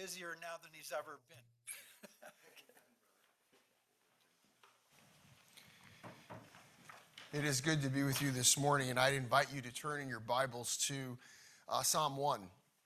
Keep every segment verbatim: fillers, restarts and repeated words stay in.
busier now than he's ever been. It is good to be with you this morning, and I'd invite you to turn in your Bibles to uh, Psalm one.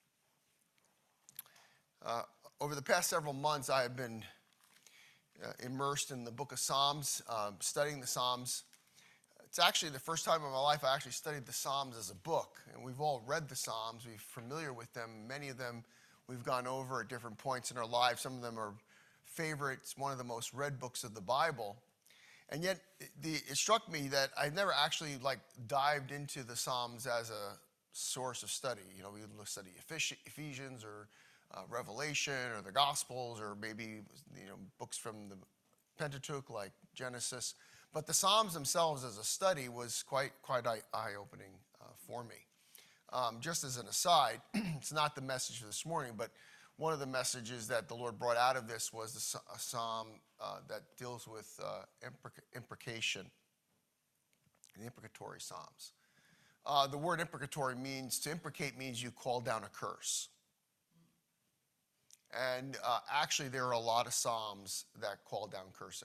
Uh, over the past several months, I have been uh, immersed in the book of Psalms, uh, studying the Psalms. It's actually the first time in my life I actually studied the Psalms as a book, and we've all read the Psalms. We're familiar with them. Many of them we've gone over at different points in our lives. Some of them are favorites, one of the most read books of the Bible. And yet, the, it struck me that I've never actually like dived into the Psalms as a source of study. You know, we would study Ephesians or uh, Revelation or the Gospels or maybe, you know, books from the Pentateuch like Genesis. But the Psalms themselves as a study was quite quite eye-opening uh, for me. Um, just as an aside, it's not the message for this morning, but one of the messages that the Lord brought out of this was the, a psalm uh, that deals with uh, impreca- imprecation, the imprecatory psalms. Uh, the word imprecatory means, to imprecate means you call down a curse. And uh, actually there are a lot of psalms that call down cursing.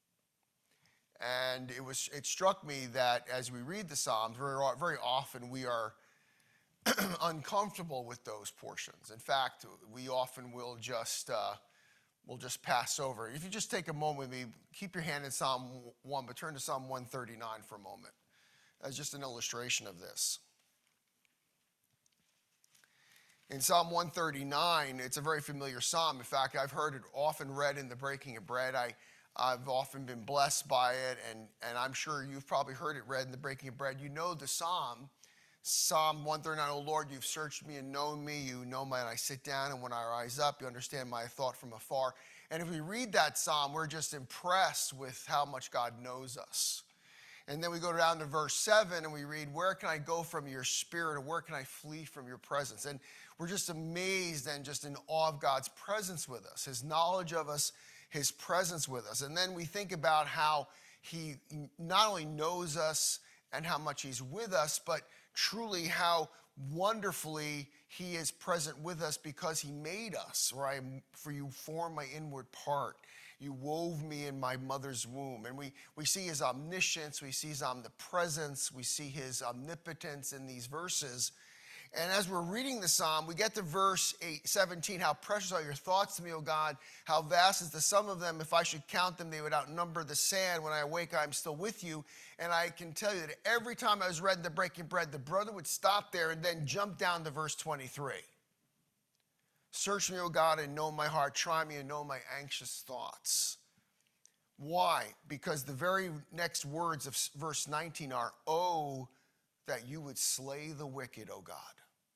And it was it struck me that as we read the Psalms, very, very often we are uncomfortable with those portions. In fact, we often will just uh, will just pass over. If you just take a moment with me, keep your hand in Psalm one, but turn to Psalm one thirty-nine for a moment as just an illustration of this. In Psalm one thirty-nine, it's a very familiar psalm. In fact, I've heard it often read in the breaking of bread. I, I've often been blessed by it, and, and I'm sure you've probably heard it read in the breaking of bread. You know the psalm. Psalm one thirty-nine, O Lord, you've searched me and known me. You know my, and I sit down, and when I rise up, you understand my thought from afar. And if we read that psalm, we're just impressed with how much God knows us. And then we go down to verse seven, and we read, where can I go from your spirit, or where can I flee from your presence? And we're just amazed and just in awe of God's presence with us, his knowledge of us, his presence with us. And then we think about how he not only knows us and how much he's with us, but truly how wonderfully he is present with us because he made us, right? For you formed my inward part. You wove me in my mother's womb. And we, we see his omniscience, we see his omnipresence, we see his omnipotence in these verses. And as we're reading the psalm, we get to verse eight, seventeen, how precious are your thoughts to me, O God, how vast is the sum of them. If I should count them, they would outnumber the sand. When I awake, I am still with you. And I can tell you that every time I was reading the breaking bread, the brother would stop there and then jump down to verse twenty-three. Search me, O God, and know my heart. Try me and know my anxious thoughts. Why? Because the very next words of verse nineteen are, oh, that you would slay the wicked, O God.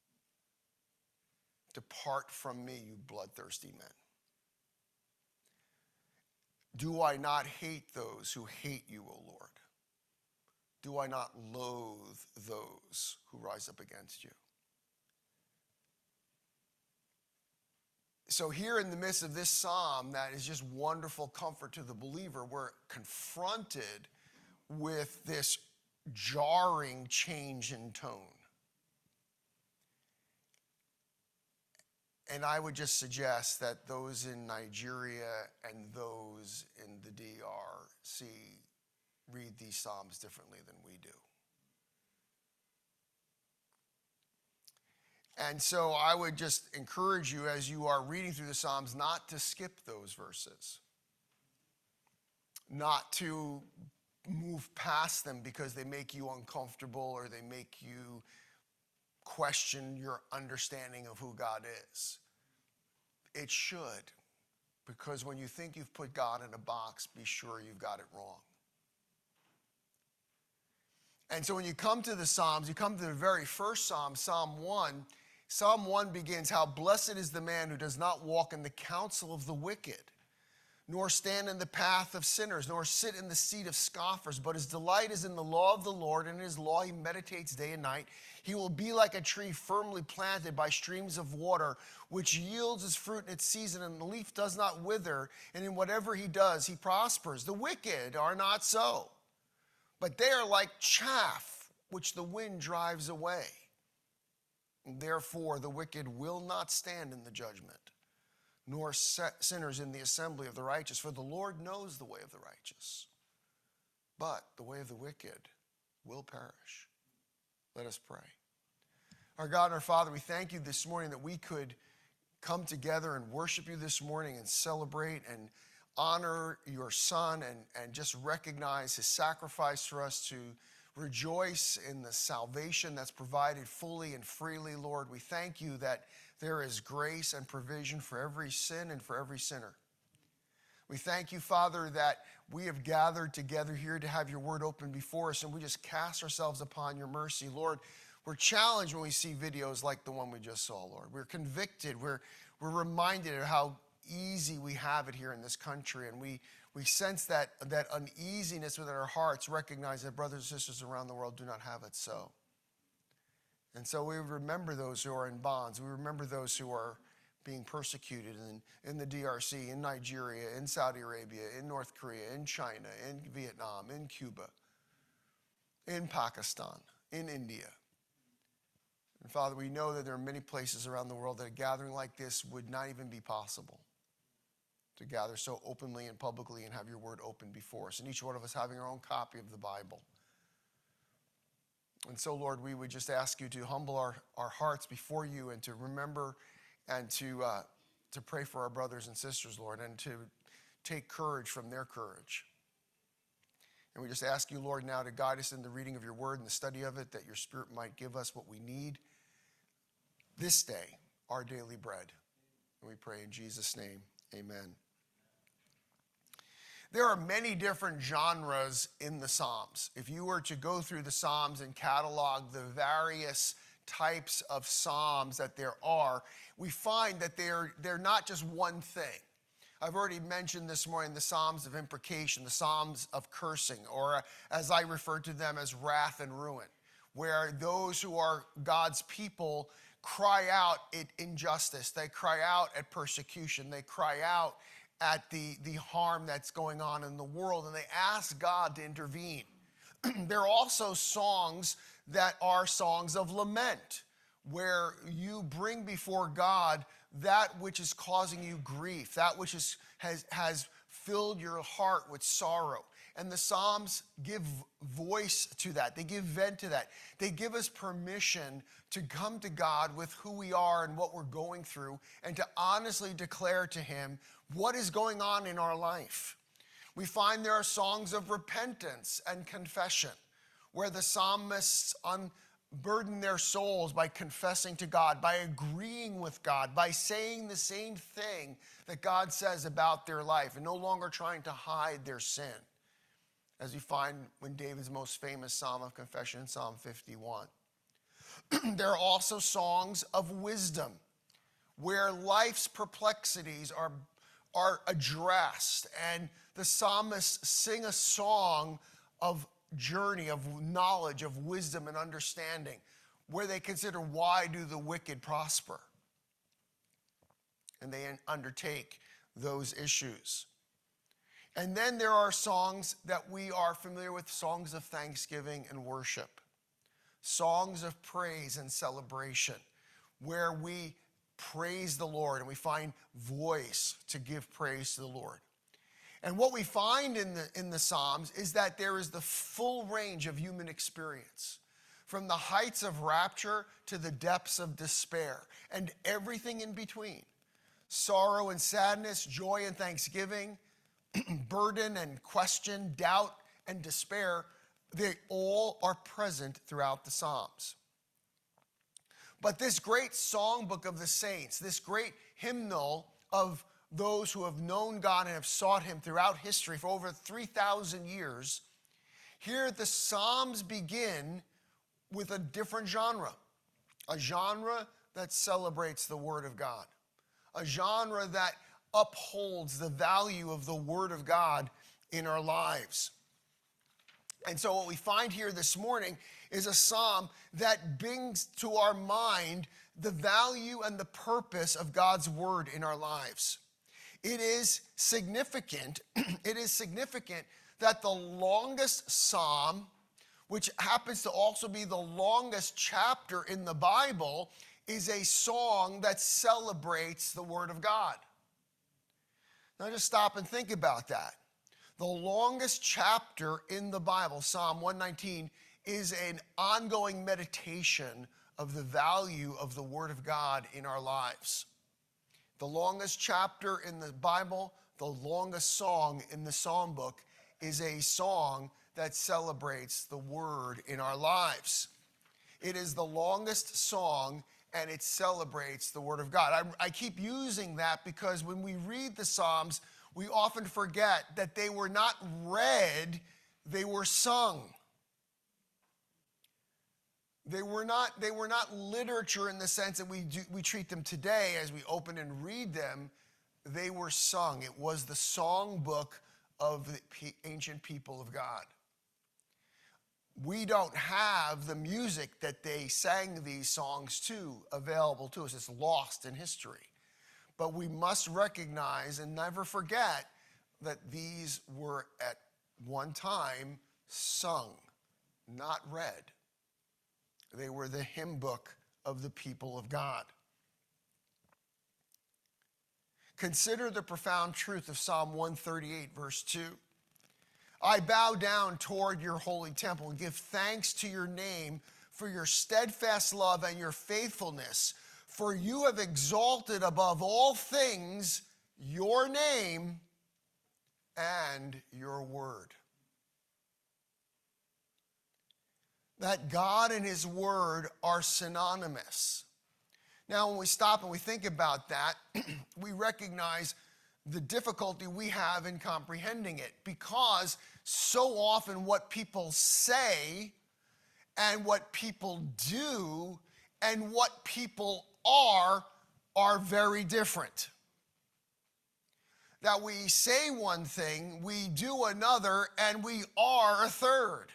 Depart from me, you bloodthirsty men. Do I not hate those who hate you, O Lord? Do I not loathe those who rise up against you? So here in the midst of this psalm that is just wonderful comfort to the believer, we're confronted with this jarring change in tone. And I would just suggest that those in Nigeria and those in the D R C read these psalms differently than we do. And so I would just encourage you as you are reading through the Psalms not to skip those verses, not to move past them because they make you uncomfortable or they make you question your understanding of who God is. It should, because when you think you've put God in a box, be sure you've got it wrong. And so when you come to the Psalms, you come to the very first Psalm, Psalm one. Psalm one begins, how blessed is the man who does not walk in the counsel of the wicked, nor stand in the path of sinners, nor sit in the seat of scoffers, but his delight is in the law of the Lord, and in his law he meditates day and night. He will be like a tree firmly planted by streams of water, which yields its fruit in its season, and the leaf does not wither, and in whatever he does, he prospers. The wicked are not so, but they are like chaff, which the wind drives away. And therefore, the wicked will not stand in the judgment, nor sinners in the assembly of the righteous, for the Lord knows the way of the righteous, but the way of the wicked will perish. Let us pray. Our God and our Father, we thank you this morning that we could come together and worship you this morning and celebrate and honor your Son and, and just recognize his sacrifice for us, to rejoice in the salvation that's provided fully and freely, Lord. We thank you that there is grace and provision for every sin and for every sinner. We thank you, Father, that we have gathered together here to have your word open before us, and we just cast ourselves upon your mercy. Lord, we're challenged when we see videos like the one we just saw, Lord. We're convicted. We're, we're reminded of how easy we have it here in this country, and we, we sense that, that uneasiness within our hearts, recognize that brothers and sisters around the world do not have it so. And so we remember those who are in bonds. We remember those who are being persecuted in, in the D R C, in Nigeria, in Saudi Arabia, in North Korea, in China, in Vietnam, in Cuba, in Pakistan, in India. And Father, we know that there are many places around the world that a gathering like this would not even be possible, to gather so openly and publicly and have your word open before us, and each one of us having our own copy of the Bible. And so, Lord, we would just ask you to humble our, our hearts before you, and to remember and to, uh, to pray for our brothers and sisters, Lord, and to take courage from their courage. And we just ask you, Lord, now to guide us in the reading of your word and the study of it, that your Spirit might give us what we need this day, our daily bread. And we pray in Jesus' name, amen. There are many different genres in the Psalms. If you were to go through the Psalms and catalog the various types of Psalms that there are, we find that they're, they're not just one thing. I've already mentioned this morning the Psalms of imprecation, the Psalms of cursing, or as I refer to them, as wrath and ruin, where those who are God's people cry out at injustice. They cry out at persecution. They cry out at the, the harm that's going on in the world, and they ask God to intervene. There are also songs that are songs of lament, where you bring before God that which is causing you grief, that which is, has, has filled your heart with sorrow. And the Psalms give voice to that. They give vent to that. They give us permission to come to God with who we are and what we're going through, and to honestly declare to him what is going on in our life. We find there are songs of repentance and confession, where the psalmists unburden their souls by confessing to God, by agreeing with God, by saying the same thing that God says about their life, and no longer trying to hide their sin, as we find in David's most famous psalm of confession, Psalm fifty-one. There are also songs of wisdom, where life's perplexities are, are addressed, and the psalmists sing a song of journey, of knowledge, of wisdom and understanding, where they consider, why do the wicked prosper? And they undertake those issues. And then there are songs that we are familiar with, songs of thanksgiving and worship, songs of praise and celebration, where we praise the Lord and we find voice to give praise to the Lord. And what we find in the, in the Psalms is that there is the full range of human experience, from the heights of rapture to the depths of despair, and everything in between. Sorrow and sadness, joy and thanksgiving, burden and question, doubt and despair, they all are present throughout the Psalms. But this great songbook of the saints, this great hymnal of those who have known God and have sought him throughout history for over three thousand years, here the Psalms begin with a different genre, a genre that celebrates the Word of God, a genre that upholds the value of the Word of God in our lives. And so what we find here this morning is a psalm that brings to our mind the value and the purpose of God's Word in our lives. It is significant, it is significant that the longest psalm, which happens to also be the longest chapter in the Bible, is a song that celebrates the Word of God. Now just stop and think about that. The longest chapter in the Bible, Psalm one nineteen, is an ongoing meditation of the value of the Word of God in our lives. The longest chapter in the Bible, the longest song in the Psalm book, is a song that celebrates the Word in our lives. It is the longest song, and it celebrates the Word of God. I, I keep using that because when we read the Psalms, we often forget that they were not read, they were sung. They were not, they were not literature in the sense that we, do, we treat them today as we open and read them. They were sung. It was the song book of the ancient people of God. We don't have the music that they sang these songs to available to us. It's lost in history. But we must recognize and never forget that these were at one time sung, not read. They were the hymn book of the people of God. Consider the profound truth of Psalm one thirty-eight, verse two. I bow down toward your holy temple and give thanks to your name for your steadfast love and your faithfulness. For you have exalted above all things your name and your word. That God and his word are synonymous. Now, when we stop and we think about that, we recognize the difficulty we have in comprehending it, because so often what people say and what people do and what people are are very different. That we say one thing, we do another, and we are a third.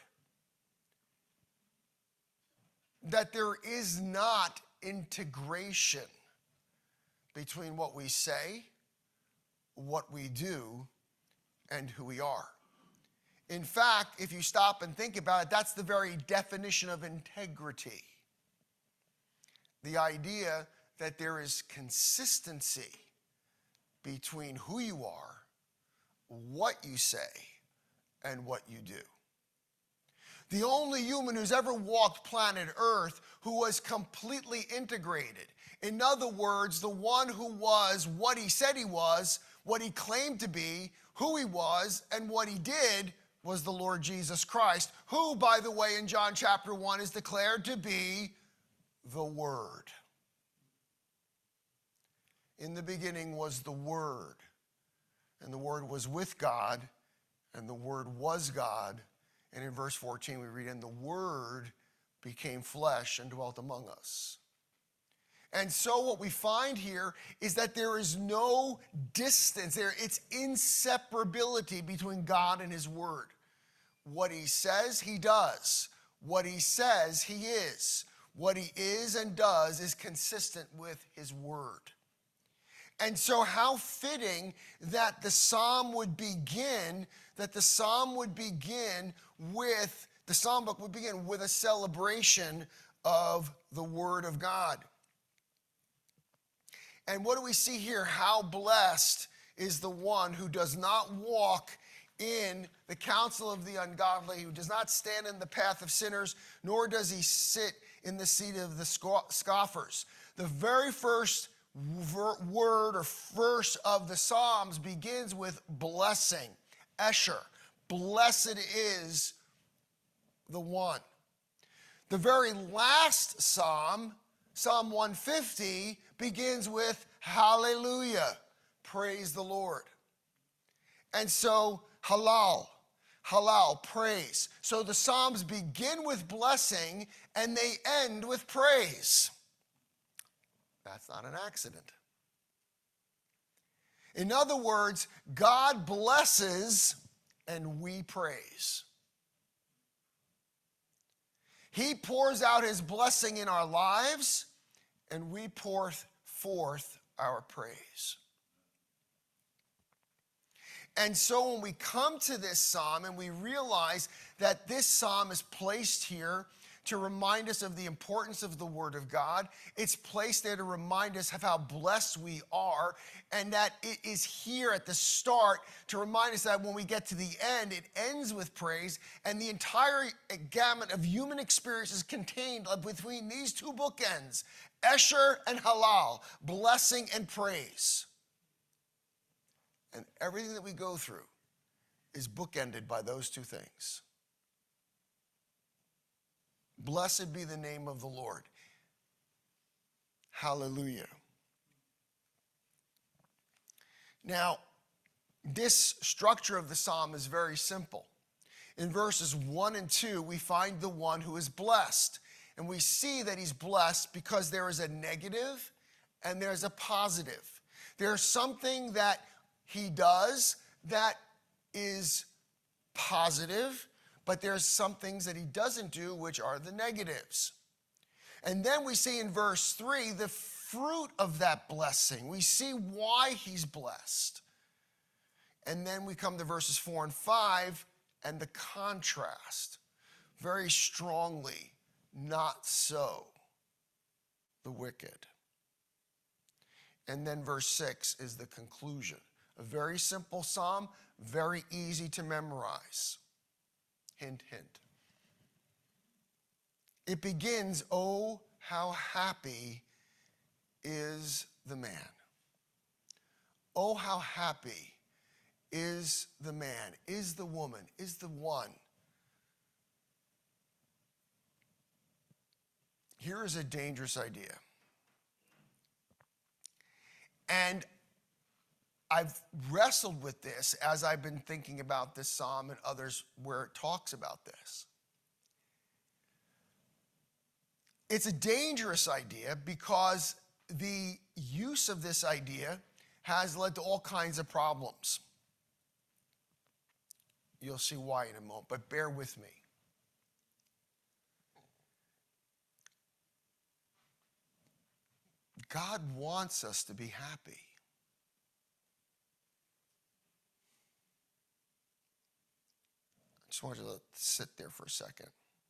That there is not integration between what we say, what we do, and who we are. In fact, if you stop and think about it, that's the very definition of integrity. The idea that there is consistency between who you are, what you say, and what you do. The only human who's ever walked planet Earth who was completely integrated. In other words, the one who was what he said he was, what he claimed to be, who he was, and what he did was the Lord Jesus Christ, who, by the way, in John chapter one is declared to be the Word. In the beginning was the Word, and the Word was with God, and the Word was God. And in verse fourteen we read, and the Word became flesh and dwelt among us. And so what we find here is that there is no distance there. It's inseparability between God and his Word. What he says, he does. What he says, he is. What he is and does is consistent with his Word. And so how fitting that the psalm would begin, that the psalm would begin with, the psalm book would begin with a celebration of the Word of God. And what do we see here? How blessed is the one who does not walk in the counsel of the ungodly, who does not stand in the path of sinners, nor does he sit in the seat of the scoffers. The very first word or verse of the Psalms begins with blessing, Esher. Blessed is the one. The very last psalm, Psalm one fifty, begins with hallelujah, praise the Lord. And so halal, halal, praise. So the Psalms begin with blessing and they end with praise. That's not an accident. In other words, God blesses and we praise. He pours out his blessing in our lives and we pour forth our praise. And so when we come to this psalm and we realize that this psalm is placed here to remind us of the importance of the Word of God. It's placed there to remind us of how blessed we are, and that it is here at the start to remind us that when we get to the end, it ends with praise, and the entire gamut of human experience is contained between these two bookends, Esher and Halal, blessing and praise. And everything that we go through is bookended by those two things. Blessed be the name of the Lord. Hallelujah. Now, this structure of the psalm is very simple. In verses one and two, we find the one who is blessed. And we see that he's blessed because there is a negative and there's a positive. There's something that he does that is positive, but there's some things that he doesn't do, which are the negatives. And then we see in verse three the fruit of that blessing. We see why he's blessed. And then we come to verses four and five and the contrast. Very strongly, not so the wicked. And then verse six is the conclusion. A very simple psalm, very easy to memorize. Hint, hint. It begins, oh, how happy is the man. Oh, how happy is the man, is the woman, is the one. Here is a dangerous idea. And I've wrestled with this as I've been thinking about this psalm and others where it talks about this. It's a dangerous idea because the use of this idea has led to all kinds of problems. You'll see why in a moment, but bear with me. God wants us to be happy. I just want you to sit there for a second.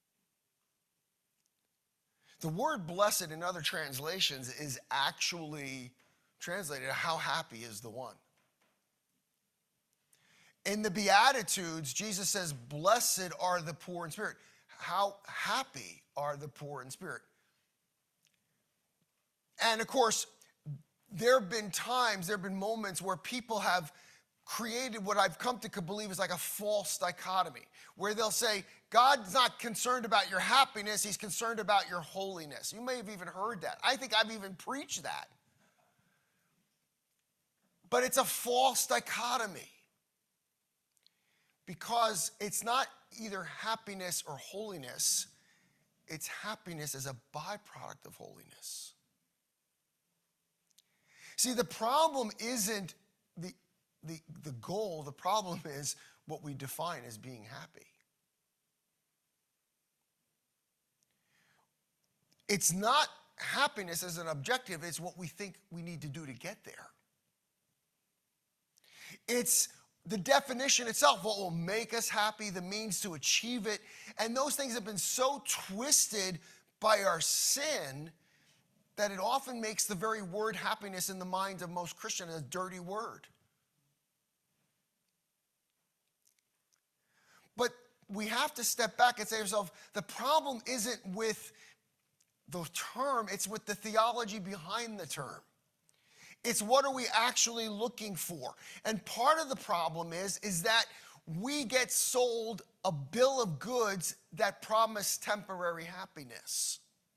The word blessed in other translations is actually translated, how happy is the one. In the Beatitudes, Jesus says, blessed are the poor in spirit. How happy are the poor in spirit? And of course, there have been times, there have been moments where people have created what I've come to believe is like a false dichotomy, where they'll say, God's not concerned about your happiness, he's concerned about your holiness. You may have even heard that. I think I've even preached that. But it's a false dichotomy because it's not either happiness or holiness, it's happiness as a byproduct of holiness. See, the problem isn't the, the, the goal. The problem is what we define as being happy. It's not happiness as an objective. It's what we think we need to do to get there. It's the definition itself, what will make us happy, the means to achieve it. And those things have been so twisted by our sin that it often makes the very word happiness in the minds of most Christians a dirty word. But we have to step back and say to ourselves, the problem isn't with the term, it's with the theology behind the term. It's what are we actually looking for? And part of the problem is, is that we get sold a bill of goods that promise temporary happiness.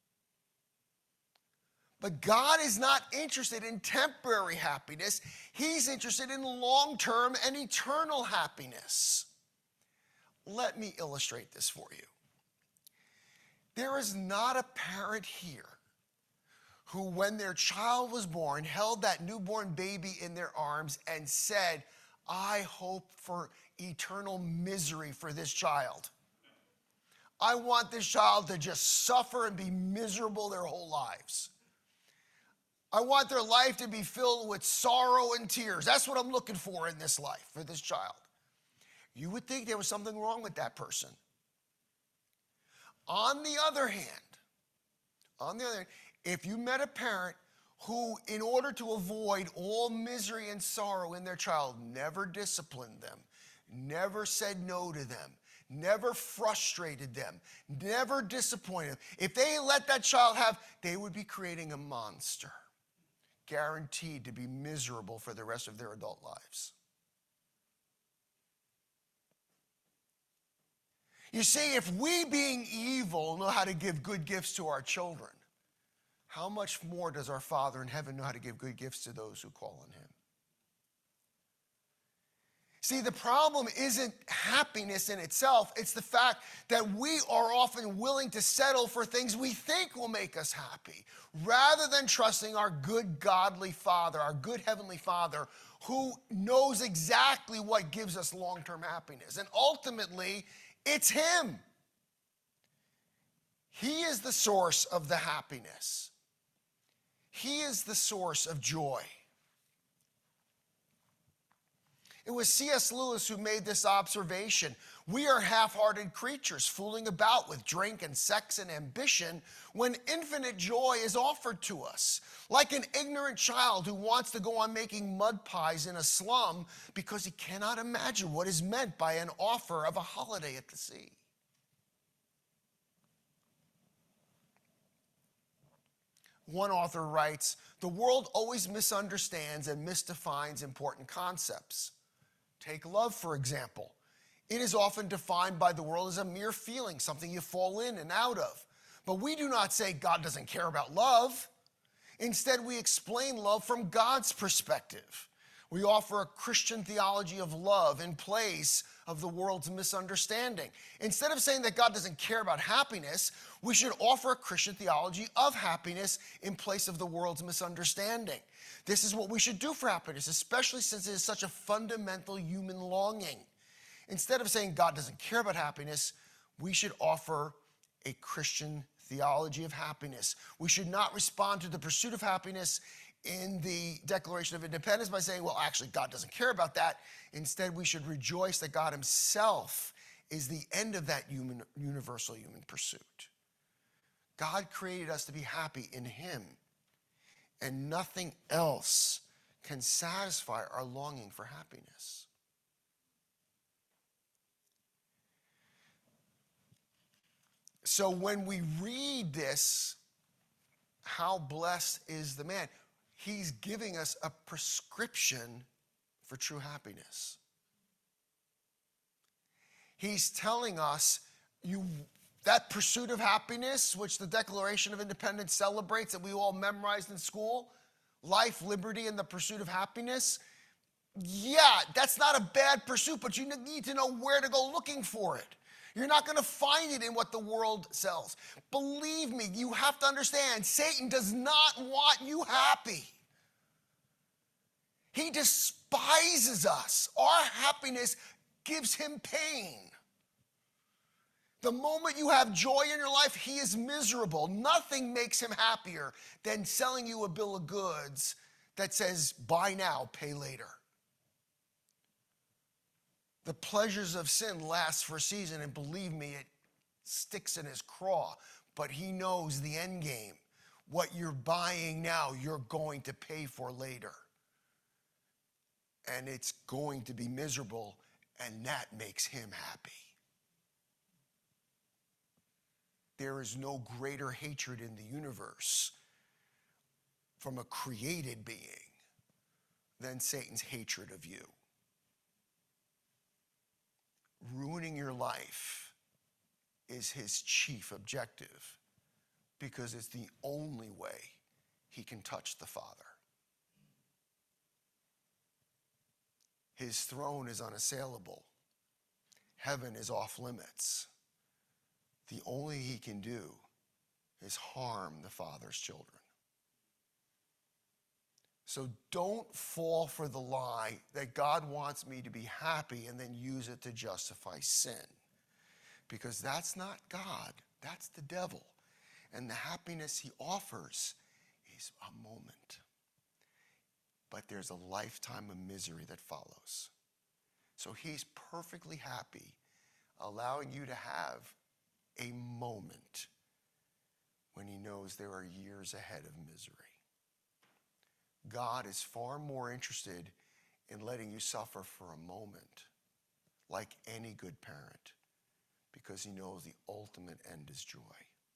But God is not interested in temporary happiness. He's interested in long-term and eternal happiness. Let me illustrate this for you. There is not a parent here who, when their child was born, held that newborn baby in their arms and said, I hope for eternal misery for this child. I want this child to just suffer and be miserable their whole lives. I want their life to be filled with sorrow and tears. That's what I'm looking for in this life, for this child. You would think there was something wrong with that person. On the other hand, on the other hand, if you met a parent who, in order to avoid all misery and sorrow in their child, never disciplined them, never said no to them, never frustrated them, never disappointed them, if they let that child have, they would be creating a monster, guaranteed to be miserable for the rest of their adult lives. You see, if we, being evil, know how to give good gifts to our children, how much more does our Father in heaven know how to give good gifts to those who call on him? See, the problem isn't happiness in itself. It's the fact that we are often willing to settle for things we think will make us happy, rather than trusting our good godly Father, our good heavenly Father, who knows exactly what gives us long-term happiness. And ultimately, it's him. He is the source of the happiness. He is the source of joy. It was C S Lewis who made this observation. We are half-hearted creatures fooling about with drink and sex and ambition when infinite joy is offered to us. Like an ignorant child who wants to go on making mud pies in a slum because he cannot imagine what is meant by an offer of a holiday at the sea. One author writes, "The world always misunderstands and misdefines important concepts. Take love, for example. It is often defined by the world as a mere feeling, something you fall in and out of. But we do not say God doesn't care about love. Instead, we explain love from God's perspective. We offer a Christian theology of love in place of the world's misunderstanding. Instead of saying that God doesn't care about happiness, we should offer a Christian theology of happiness in place of the world's misunderstanding. This is what we should do for happiness, especially since it is such a fundamental human longing. Instead of saying God doesn't care about happiness, we should offer a Christian theology of happiness. We should not respond to the pursuit of happiness in the Declaration of Independence by saying, well, actually, God doesn't care about that. Instead, we should rejoice that God himself is the end of that human, universal human pursuit. God created us to be happy in him, and nothing else can satisfy our longing for happiness. So when we read this, how blessed is the man? He's giving us a prescription for true happiness. He's telling us you that pursuit of happiness, which the Declaration of Independence celebrates, that we all memorized in school, life, liberty, and the pursuit of happiness, yeah, that's not a bad pursuit, but you need to know where to go looking for it. You're not going to find it in what the world sells. Believe me, you have to understand, Satan does not want you happy. He despises us. Our happiness gives him pain. The moment you have joy in your life, he is miserable. Nothing makes him happier than selling you a bill of goods that says, buy now, pay later. The pleasures of sin last for a season, and believe me, it sticks in his craw. But he knows the end game. What you're buying now, you're going to pay for later. And it's going to be miserable, and that makes him happy. There is no greater hatred in the universe from a created being than Satan's hatred of you. Ruining your life is his chief objective because it's the only way he can touch the Father. His throne is unassailable. Heaven is off limits. The only he can do is harm the Father's children. So don't fall for the lie that God wants me to be happy and then use it to justify sin. Because that's not God, that's the devil. And the happiness he offers is a moment. But there's a lifetime of misery that follows. So he's perfectly happy allowing you to have a moment when he knows there are years ahead of misery. God is far more interested in letting you suffer for a moment, like any good parent, because he knows the ultimate end is joy.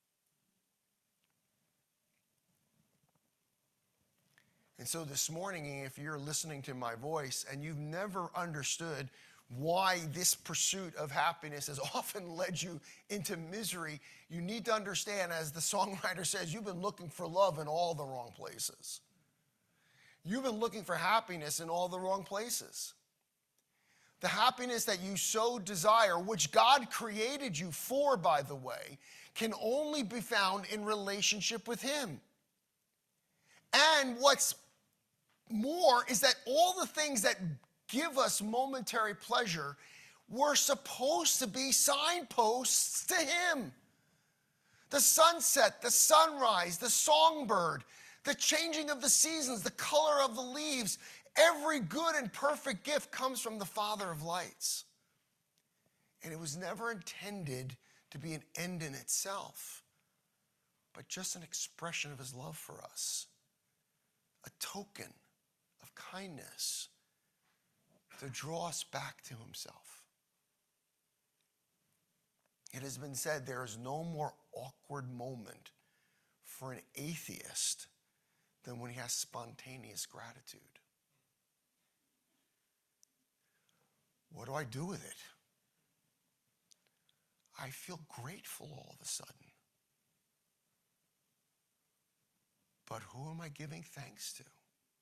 And so this morning, if you're listening to my voice and you've never understood why this pursuit of happiness has often led you into misery, you need to understand, as the songwriter says, you've been looking for love in all the wrong places. You've been looking for happiness in all the wrong places. The happiness that you so desire, which God created you for, by the way, can only be found in relationship with him. And what's more is that all the things that give us momentary pleasure were supposed to be signposts to him. The sunset, the sunrise, the songbird, the changing of the seasons, the color of the leaves, every good and perfect gift comes from the Father of lights. And it was never intended to be an end in itself, but just an expression of his love for us, a token of kindness to draw us back to himself. It has been said there is no more awkward moment for an atheist than when he has spontaneous gratitude. What do I do with it? I feel grateful all of a sudden. But who am I giving thanks to?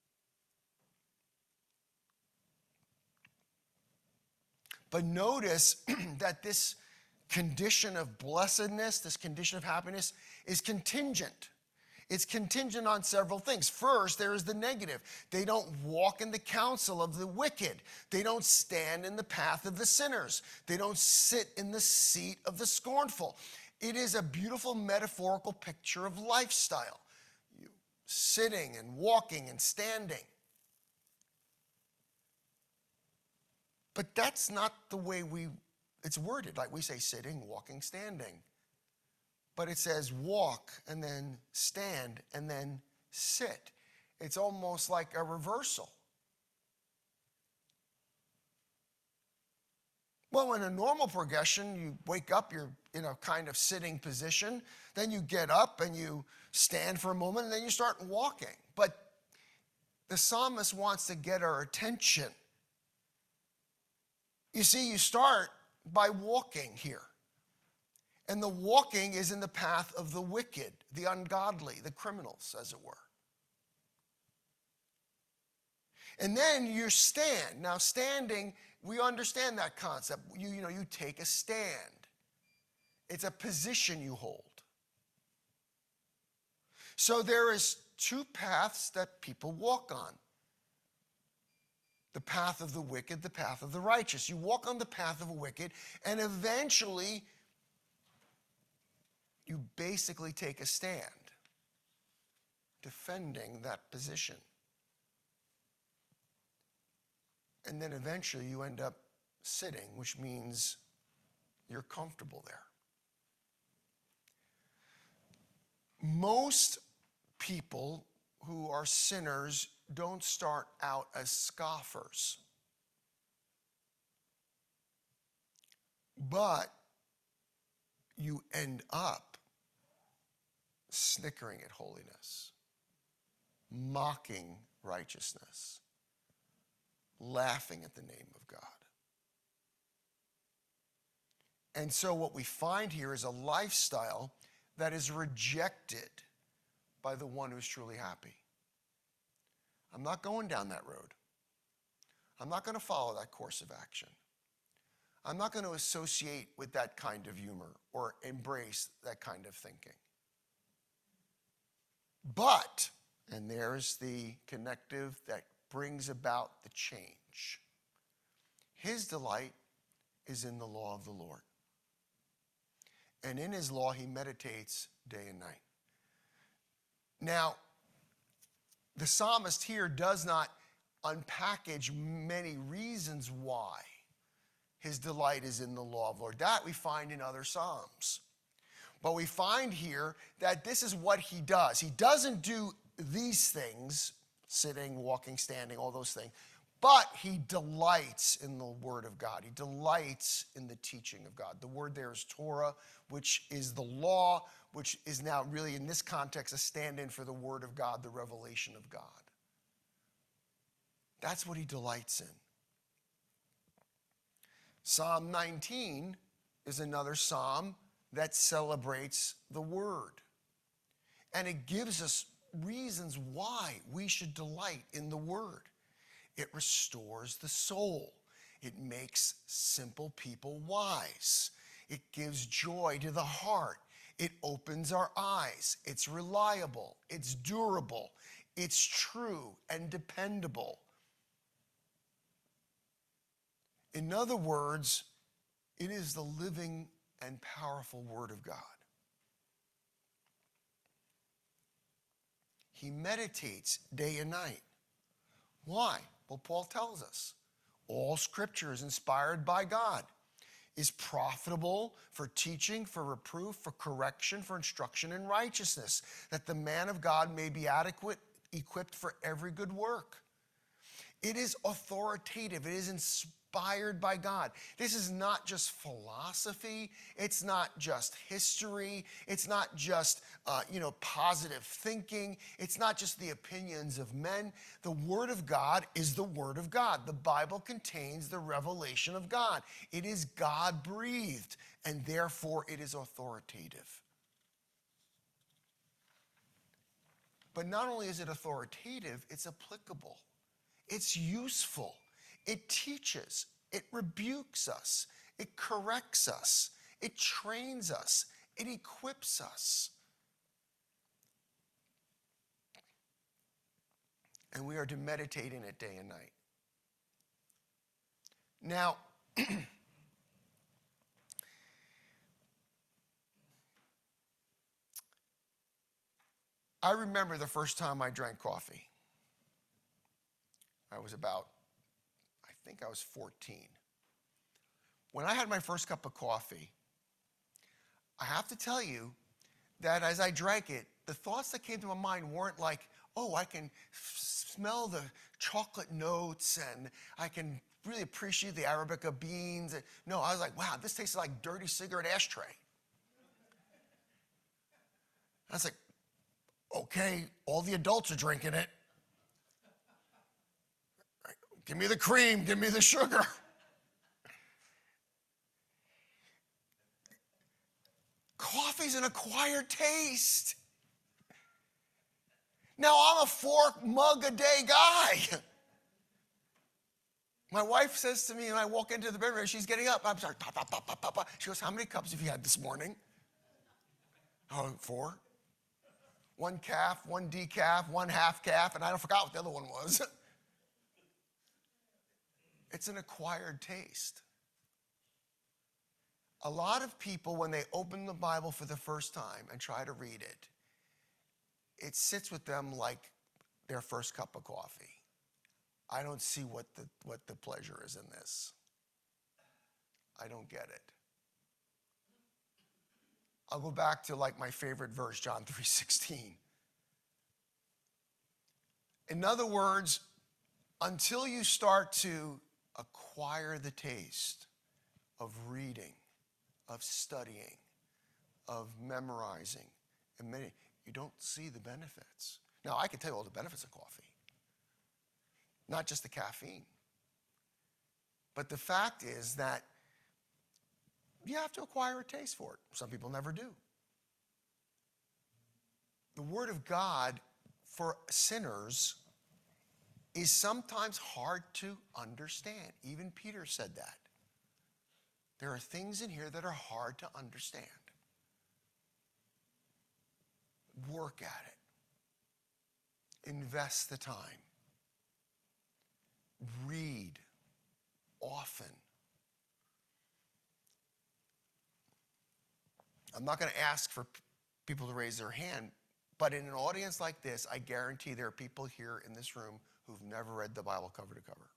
But notice that this condition of blessedness, this condition of happiness, is contingent. It's contingent on several things. First, there is the negative. They don't walk in the counsel of the wicked. They don't stand in the path of the sinners. They don't sit in the seat of the scornful. It is a beautiful metaphorical picture of lifestyle. You sitting and walking and standing. But that's not the way we, it's worded. Like we say sitting, walking, standing. But it says walk and then stand and then sit. It's almost like a reversal. Well, in a normal progression, you wake up, you're in a kind of sitting position, then you get up and you stand for a moment, and then you start walking. But the psalmist wants to get our attention. You see, you start by walking here. And the walking is in the path of the wicked, the ungodly, the criminals, as it were. And then you stand. Now, standing, we understand that concept. You, you know, you take a stand. It's a position you hold. So there is two paths that people walk on. The path of the wicked, the path of the righteous. You walk on the path of the wicked, and eventually you basically take a stand, defending that position. And then eventually you end up sitting, which means you're comfortable there. Most people who are sinners don't start out as scoffers, but you end up snickering at holiness, mocking righteousness, laughing at the name of God. And so what we find here is a lifestyle that is rejected by the one who's truly happy. I'm not going down that road. I'm not going to follow that course of action. I'm not going to associate with that kind of humor or embrace that kind of thinking. But, and there's the connective that brings about the change. His delight is in the law of the Lord. And in his law, he meditates day and night. Now, the psalmist here does not unpackage many reasons why his delight is in the law of the Lord. That we find in other psalms. But we find here that this is what he does. He doesn't do these things, sitting, walking, standing, all those things, but he delights in the word of God. He delights in the teaching of God. The word there is Torah, which is the law, which is now really in this context a stand-in for the word of God, the revelation of God. That's what he delights in. Psalm nineteen is another psalm that celebrates the word. And it gives us reasons why we should delight in the word. It restores the soul. It makes simple people wise. It gives joy to the heart. It opens our eyes. It's reliable. It's durable. It's true and dependable. In other words, it is the living and powerful word of God. He meditates day and night. Why? Well, Paul tells us all scripture is inspired by God, is profitable for teaching, for reproof, for correction, for instruction in righteousness, that the man of God may be adequate, equipped for every good work. It is authoritative. It is inspired by God. This is not just philosophy. It's not just history. It's not just, uh, you know, positive thinking. It's not just the opinions of men. The Word of God is the Word of God. The Bible contains the revelation of God. It is God-breathed, and therefore it is authoritative. But not only is it authoritative, it's applicable. It's useful. It teaches. It rebukes us. It corrects us. It trains us. It equips us. And we are to meditate in it day and night. Now, I remember the first time I drank coffee. I was about, I think I was fourteen. When I had my first cup of coffee, I have to tell you that as I drank it, the thoughts that came to my mind weren't like, oh, I can smell the chocolate notes and I can really appreciate the Arabica beans. No, I was like, wow, this tastes like dirty cigarette ashtray. I was like, okay, all the adults are drinking it. Give me the cream, give me the sugar. Coffee's an acquired taste. Now, I'm a four mug a day guy. My wife says to me, and I walk into the bedroom, she's getting up. I'm sorry, pop, pop, pop, pop, pop, pop. She goes, how many cups have you had this morning? Oh, four. One calf, one decaf, one half calf, and I don't forgot what the other one was. It's an acquired taste. A lot of people, when they open the Bible for the first time and try to read it, it sits with them like their first cup of coffee. I don't see what the, what the pleasure is in this. I don't get it. I'll go back to like my favorite verse, John three sixteen. In other words, until you start to acquire the taste of reading, of studying, of memorizing, and many, you don't see the benefits. Now, I can tell you all the benefits of coffee, not just the caffeine. But the fact is that you have to acquire a taste for it. Some people never do. The Word of God for sinners is sometimes hard to understand. Even Peter said that. There are things in here that are hard to understand. Work at it. Invest the time. Read often. I'm not going to ask for p- people to raise their hand, but in an audience like this, I guarantee there are people here in this room who've never read the Bible cover to cover.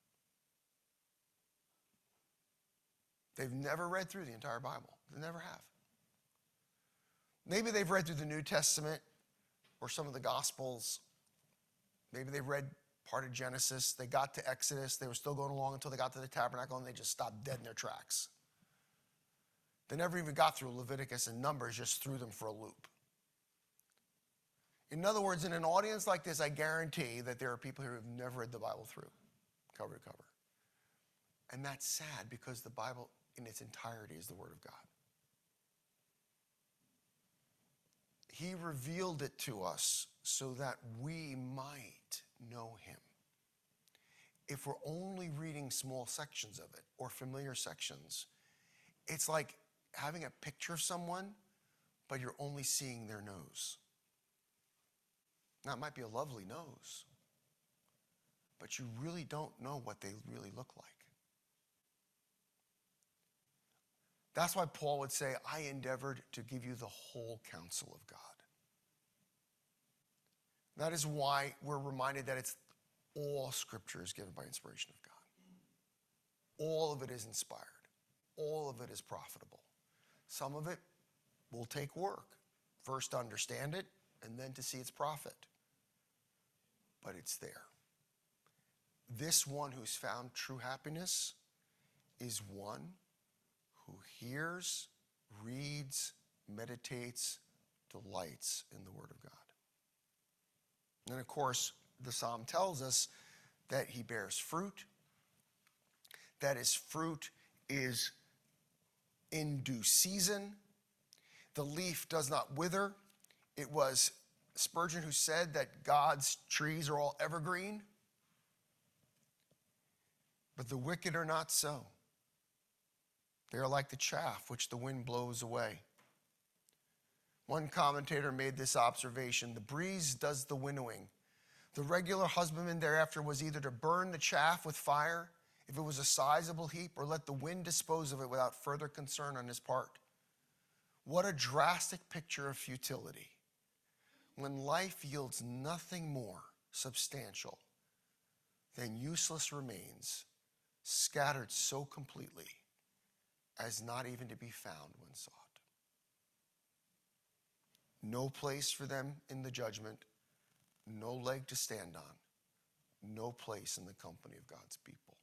They've never read through the entire Bible. They never have. Maybe they've read through the New Testament or some of the Gospels. Maybe they read part of Genesis. They got to Exodus. They were still going along until they got to the tabernacle, and they just stopped dead in their tracks. They never even got through Leviticus and Numbers, just threw them for a loop. In other words, in an audience like this, I guarantee that there are people here who have never read the Bible through, cover to cover. And that's sad, because the Bible in its entirety is the Word of God. He revealed it to us so that we might know him. If we're only reading small sections of it or familiar sections, it's like having a picture of someone, but you're only seeing their nose. Now, it might be a lovely nose, but you really don't know what they really look like. That's why Paul would say, I endeavored to give you the whole counsel of God. That is why we're reminded that it's all Scripture is given by inspiration of God. All of it is inspired. All of it is profitable. Some of it will take work, first to understand it and then to see its profit. But it's there. This one who's found true happiness is one who hears, reads, meditates, delights in the Word of God. And of course, the psalm tells us that he bears fruit, that his fruit is in due season. The leaf does not wither. It was Spurgeon who said that God's trees are all evergreen, but the wicked are not so. They are like the chaff which the wind blows away. One commentator made this observation: the breeze does the winnowing. The regular husbandman thereafter was either to burn the chaff with fire, if it was a sizable heap, or let the wind dispose of it without further concern on his part. What a drastic picture of futility. When life yields nothing more substantial than useless remains, scattered so completely as not even to be found when sought. No place for them in the judgment, no leg to stand on, no place in the company of God's people.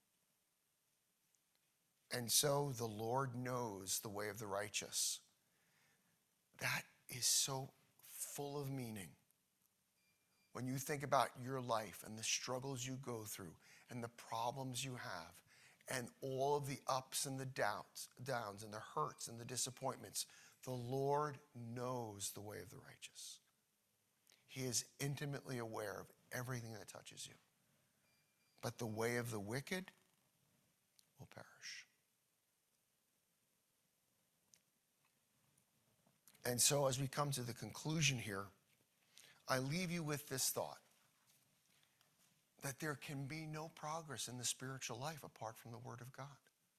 And so the Lord knows the way of the righteous. That is so full of meaning. When you think about your life and the struggles you go through and the problems you have and all of the ups and the downs, downs and the hurts and the disappointments, the Lord knows the way of the righteous. He is intimately aware of everything that touches you. But the way of the wicked will perish. And so as we come to the conclusion here, I leave you with this thought, that there can be no progress in the spiritual life apart from the Word of God.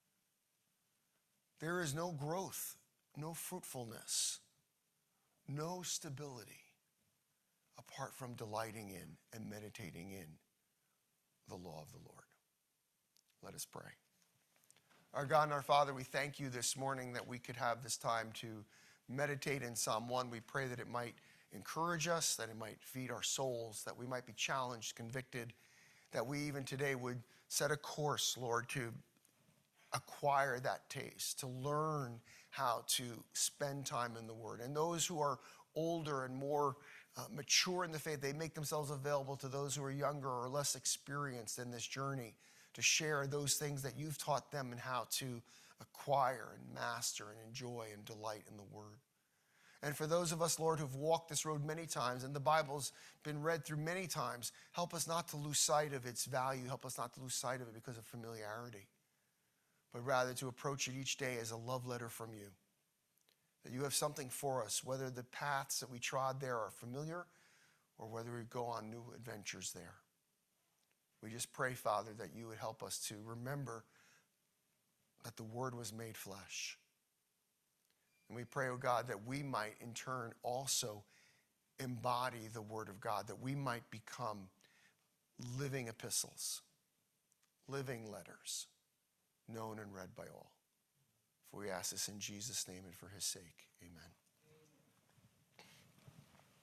There is no growth, no fruitfulness, no stability apart from delighting in and meditating in the law of the Lord. Let us pray. Our God and our Father, we thank you this morning that we could have this time to meditate in Psalm one. We pray that it might encourage us, that it might feed our souls, that we might be challenged, convicted, that we even today would set a course, Lord, to acquire that taste, to learn how to spend time in the Word. And those who are older and more uh, mature in the faith, they make themselves available to those who are younger or less experienced in this journey to share those things that you've taught them and how to acquire and master and enjoy and delight in the Word. And for those of us, Lord, who've walked this road many times and the Bible's been read through many times, help us not to lose sight of its value. Help us not to lose sight of it because of familiarity, but rather to approach it each day as a love letter from you. That you have something for us, whether the paths that we trod there are familiar or whether we go on new adventures there. We just pray, Father, that you would help us to remember that the Word was made flesh. And we pray, oh God, that we might in turn also embody the Word of God, that we might become living epistles, living letters, known and read by all. For we ask this in Jesus' name and for his sake. Amen.